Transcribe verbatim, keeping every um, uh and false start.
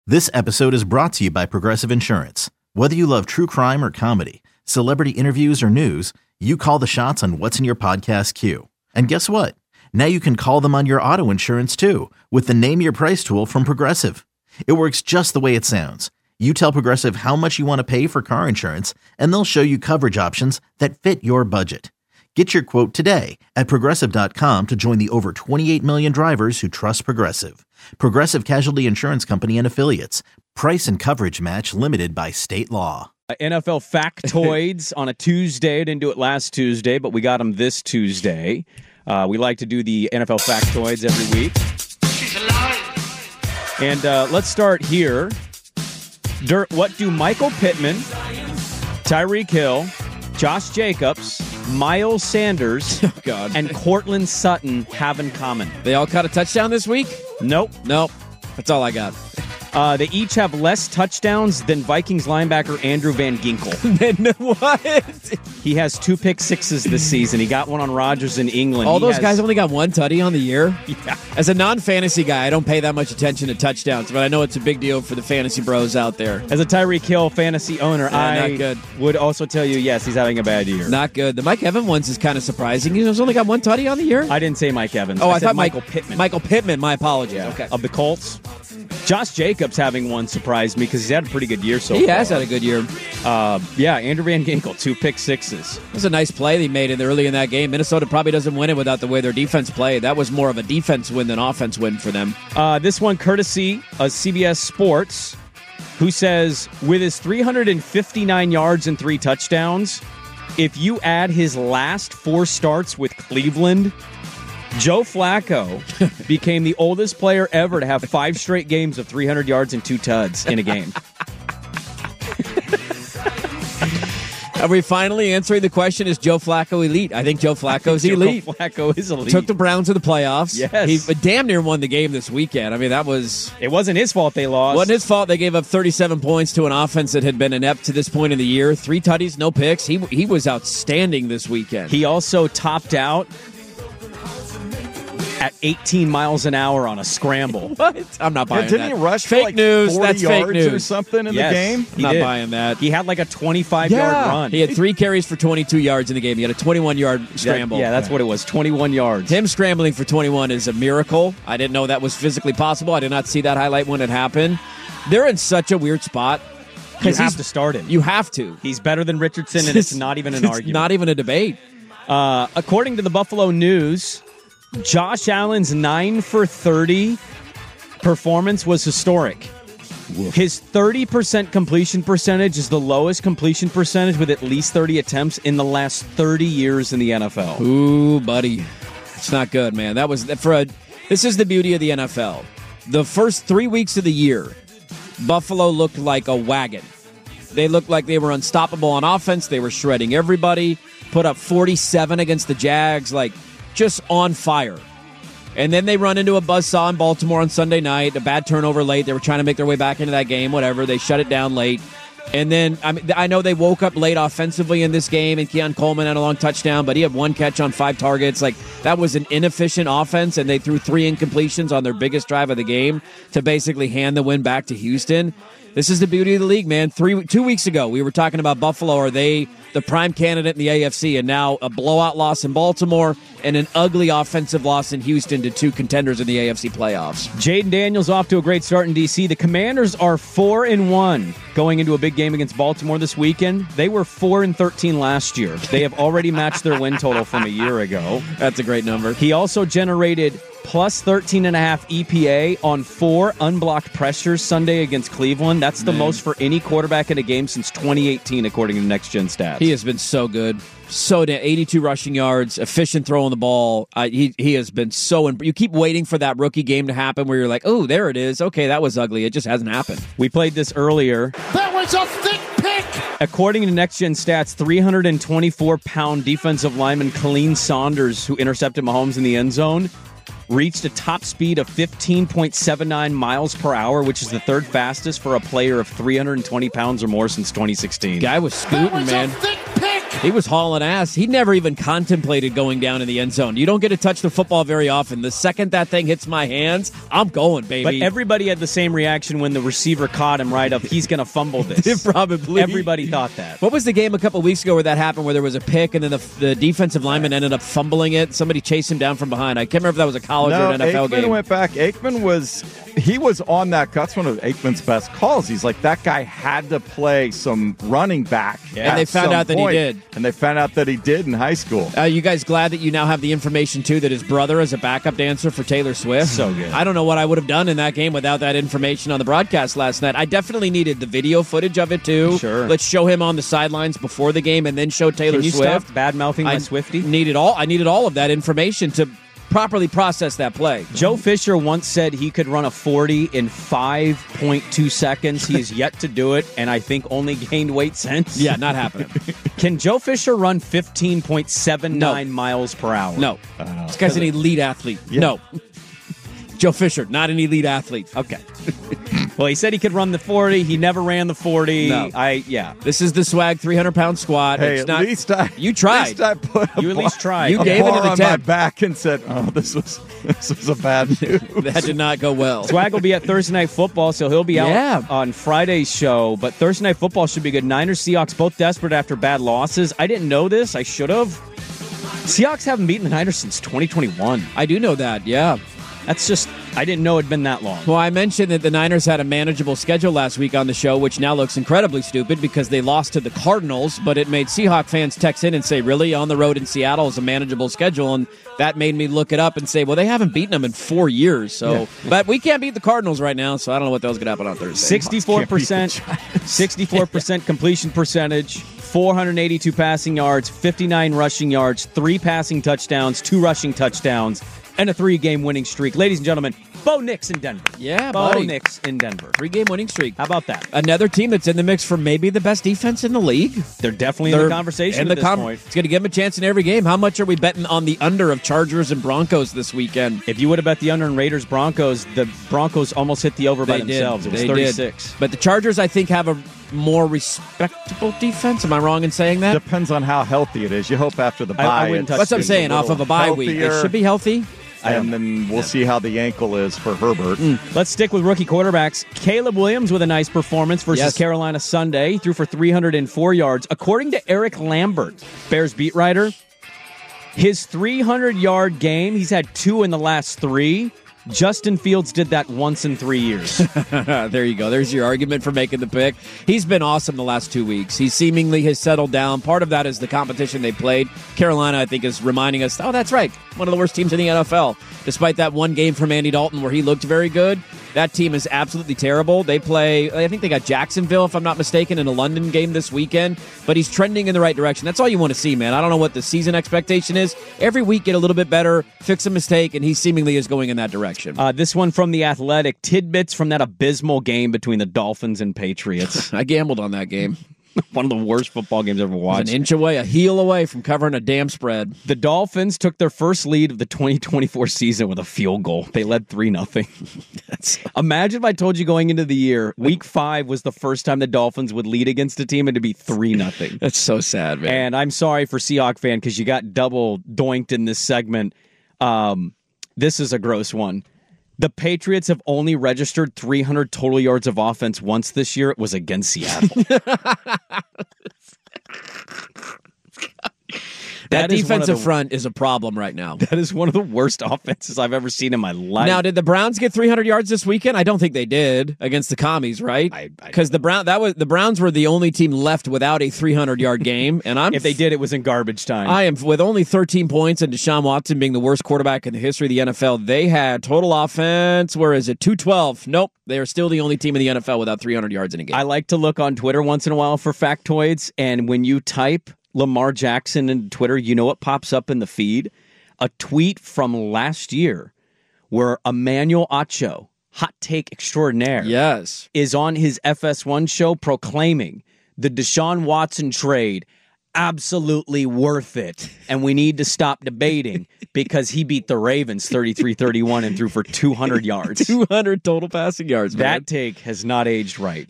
This episode is brought to you by Progressive Insurance. Whether you love true crime or comedy, celebrity interviews or news, you call the shots on what's in your podcast queue. And guess what? Now you can call them on your auto insurance too with the Name Your Price tool from Progressive. It works just the way it sounds. You tell Progressive how much you want to pay for car insurance, and they'll show you coverage options that fit your budget. Get your quote today at Progressive dot com to join the over twenty-eight million drivers who trust Progressive. Progressive Casualty Insurance Company and Affiliates. Price and coverage match limited by state law. N F L factoids on a Tuesday. Didn't do it last Tuesday, but we got them this Tuesday. Uh, we like to do the N F L factoids every week. She's alive. And uh, let's start here. Dirt, what do Michael Pittman, Tyreek Hill, Josh Jacobs, Miles Sanders, oh, God. and Courtland Sutton have in common? They all caught a touchdown this week? Nope. Nope. That's all I got. Uh, they each have less touchdowns than Vikings linebacker Andrew Van Ginkel. Then what? He has two pick sixes this season. He got one on Rodgers in England. All he those has, guys only got one tutty on the year? Yeah. As a non-fantasy guy, I don't pay that much attention to touchdowns, but I know it's a big deal for the fantasy bros out there. As a Tyreek Hill fantasy owner, yeah, I not good. would also tell you, yes, he's having a bad year. Not good. The Mike Evans ones is kind of surprising. He's only got one tutty on the year? I didn't say Mike Evans. Oh, I, I, I thought Michael Mike, Pittman. Michael Pittman, my apologies. Yeah. Okay. Of the Colts. Josh Jacobs having one surprised me because he's had a pretty good year so he far. He has had a good year. Uh, yeah, Andrew Van Ginkel, two pick sixes. It was a nice play they made in early in that game. Minnesota probably doesn't win it without the way their defense played. That was more of a defense win than offense win for them. Uh, this one courtesy of C B S Sports, who says, with his three hundred fifty-nine yards and three touchdowns, if you add his last four starts with Cleveland, Joe Flacco became the oldest player ever to have five straight games of three hundred yards and two tuds in a game. Are we finally answering the question, is Joe Flacco elite? I think Joe Flacco's think elite. Joe Flacco is elite. Took the Browns to the playoffs. Yes. He damn near won the game this weekend. I mean, that was... It wasn't his fault they lost. Wasn't his fault. They gave up thirty-seven points to an offense that had been inept to this point in the year. Three tutties, no picks. He, he was outstanding this weekend. He also topped out at eighteen miles an hour on a scramble. What? I'm not buying yeah, didn't that. he rush fake for like news. forty That's yards fake news or something in yes, the game? He not did. buying that. He had like a twenty-five Yeah. yard run. He had three carries for twenty-two yards in the game. He had a twenty-one yard scramble. That, yeah, that's what it was. twenty-one yards. Him scrambling for twenty-one is a miracle. I didn't know that was physically possible. I did not see that highlight when it happened. They're in such a weird spot. You have to start him. You have to. He's better than Richardson, and it's not even an it's argument. not even a debate. Uh, according to the Buffalo News, Josh Allen's nine for thirty performance was historic. Woof. His thirty percent completion percentage is the lowest completion percentage with at least thirty attempts in the last thirty years in the N F L. Ooh, buddy. It's not good, man. That was for a This is the beauty of the N F L. The first three weeks of the year, Buffalo looked like a wagon. They looked like they were unstoppable on offense. They were shredding everybody, put up forty-seven against the Jags, like just on fire. And then they run into a buzzsaw in Baltimore on Sunday night, a bad turnover late. They were trying to make their way back into that game, whatever. They shut it down late. And then, I mean, I know they woke up late offensively in this game, and Keon Coleman had a long touchdown, but he had one catch on five targets. Like, that was an inefficient offense, and they threw three incompletions on their biggest drive of the game to basically hand the win back to Houston. This is the beauty of the league, man. Three, two weeks ago, we were talking about Buffalo. Are they the prime candidate in the A F C? And now a blowout loss in Baltimore and an ugly offensive loss in Houston to two contenders in the A F C playoffs. Jaden Daniels off to a great start in D C. The Commanders are four and one going into a big game against Baltimore this weekend. They were four and thirteen last year. They have already matched their win total from a year ago. That's a great number. He also generated plus thirteen and a half E P A on four unblocked pressures Sunday against Cleveland. That's the Man. most for any quarterback in a game since twenty eighteen, according to Next Gen Stats. He has been so good. So eighty-two rushing yards, efficient throwing the ball. Uh, he he has been so. Imp- you keep waiting for that rookie game to happen where you're like, oh, there it is. Okay, that was ugly. It just hasn't happened. We played this earlier. That was a thick pick. According to Next Gen Stats, three hundred twenty-four pound defensive lineman Khalil Saunders, who intercepted Mahomes in the end zone, reached a top speed of fifteen point seven nine miles per hour, which is the third fastest for a player of three hundred twenty pounds or more since twenty sixteen. Guy was scooting, that was man. A thick pick. He was hauling ass. He never even contemplated going down in the end zone. You don't get to touch the football very often. The second that thing hits my hands, I'm going, baby. But everybody had the same reaction when the receiver caught him right up. He's going to fumble this. Probably. Everybody thought that. What was the game a couple weeks ago where that happened, where there was a pick and then the, the defensive lineman ended up fumbling it? Somebody chased him down from behind. I can't remember if that was a college no, or an N F L Aikman game. went back. Aikman was, he was on that. That's one of Aikman's best calls. He's like, that guy had to play some running back. Yeah. And they found out that he did. And they found out that he did in high school. Are you guys glad that you now have the information, too, that his brother is a backup dancer for Taylor Swift? So good. I don't know what I would have done in that game without that information on the broadcast last night. I definitely needed the video footage of it, too. Sure. Let's show him on the sidelines before the game and then show Taylor Can you Swift. stop bad-mouthing my I Swiftie? Needed all, I needed all of that information to properly process that play. Joe Fisher once said he could run a forty in five point two seconds. He has yet to do it, and I think only gained weight since. Yeah, not happening. Can Joe Fisher run fifteen point seven nine No. miles per hour? No. This guy's an elite athlete. Yeah. No. Joe Fisher, not an elite athlete. Okay. Well, he said he could run the forty. He never ran the forty. No. I yeah. This is the swag three hundred pound squat. Hey, it's at not, least I you tried. At least I put a You at bar- least tried. You a gave it bar an on my attempt. back and said, "Oh, this was this was a bad news." That did not go well. Swag will be at Thursday Night Football, so he'll be out Yeah. on Friday's show. But Thursday Night Football should be good. Niners, Seahawks, both desperate after bad losses. I didn't know this. I should have. Seahawks haven't beaten the Niners since twenty twenty-one. I do know that, yeah. That's just, I didn't know it'd been that long. Well, I mentioned that the Niners had a manageable schedule last week on the show, which now looks incredibly stupid because they lost to the Cardinals, but it made Seahawk fans text in and say, really, on the road in Seattle is a manageable schedule, and that made me look it up and say, well, they haven't beaten them in four years, so, but we can't beat the Cardinals right now, so I don't know what the hell's going to happen on Thursday. sixty-four percent, sixty-four percent completion percentage, four hundred eighty-two passing yards, fifty-nine rushing yards, three passing touchdowns, two rushing touchdowns, and a three-game winning streak. Ladies and gentlemen, Bo Nix in Denver. Yeah, Bo buddy. Nix in Denver. Three-game winning streak. How about that? Another team that's in the mix for maybe the best defense in the league. They're definitely in They're the conversation in at the this com- point. It's going to give them a chance in every game. How much are we betting on the under of Chargers and Broncos this weekend? If you would have bet the under in Raiders Broncos, the Broncos almost hit the over by They did. themselves. It was They thirty-six. did. But the Chargers, I think, have a more respectable defense. Am I wrong in saying that? Depends on how healthy it is. You hope after the I- I bye, wouldn't it's touch That's what I'm it's saying. a Off of a bye week, it healthier, should be healthy. and then we'll see how the ankle is for Herbert. Let's stick with rookie quarterbacks. Caleb Williams with a nice performance versus Yes. Carolina Sunday. He threw for three hundred four yards. According to Eric Lambert, Bears beat writer, his three hundred-yard game, he's had two in the last three. Justin Fields did that once in three years. There you go. There's your argument for making the pick. He's been awesome the last two weeks. He seemingly has settled down. Part of that is the competition they played. Carolina, I think, is reminding us, oh, that's right, one of the worst teams in the N F L. Despite that one game from Andy Dalton where he looked very good, that team is absolutely terrible. They play, I think they got Jacksonville, if I'm not mistaken, in a London game this weekend, but he's trending in the right direction. That's all you want to see, man. I don't know what the season expectation is. Every week, get a little bit better, fix a mistake, and he seemingly is going in that direction. Uh, this one from The Athletic. Tidbits from that abysmal game between the Dolphins and Patriots. I gambled on that game. One of the worst football games ever An watched. inch away, a heel away from covering a damn spread. The Dolphins took their first lead of the twenty twenty-four season with a field goal. They led three nothing. Imagine if I told you going into the year, week five was the first time the Dolphins would lead against a team and to be three nothing. That's so sad, man. And I'm sorry for Seahawk fan because you got double doinked in this segment. Um, this is a gross one. The Patriots have only registered three hundred total yards of offense once this year. It was against Seattle. that That is one of defensive the- front is a problem right now. That is one of the worst offenses I've ever seen in my life. Now, did the Browns get three hundred yards this weekend? I don't think they did against the Commies, right? I- I Because the Brown that was the Browns were the only team left without a three hundred yard game, and I'm if they did, it was in garbage time. I am with only thirteen points and Deshaun Watson being the worst quarterback in the history of the N F L. They had total offense. Where is it? two twelve. Nope, they are still the only team in the N F L without three hundred yards in a game. I like to look on Twitter once in a while for factoids, and when you type Lamar Jackson into Twitter, you know what pops up in the feed? A tweet from last year where Emmanuel Acho, hot take extraordinaire, yes. is on his F S one show proclaiming the Deshaun Watson trade absolutely worth it, and we need to stop debating because he beat the Ravens thirty-three thirty-one and threw for two hundred yards. two hundred total passing yards, man. That take has not aged right.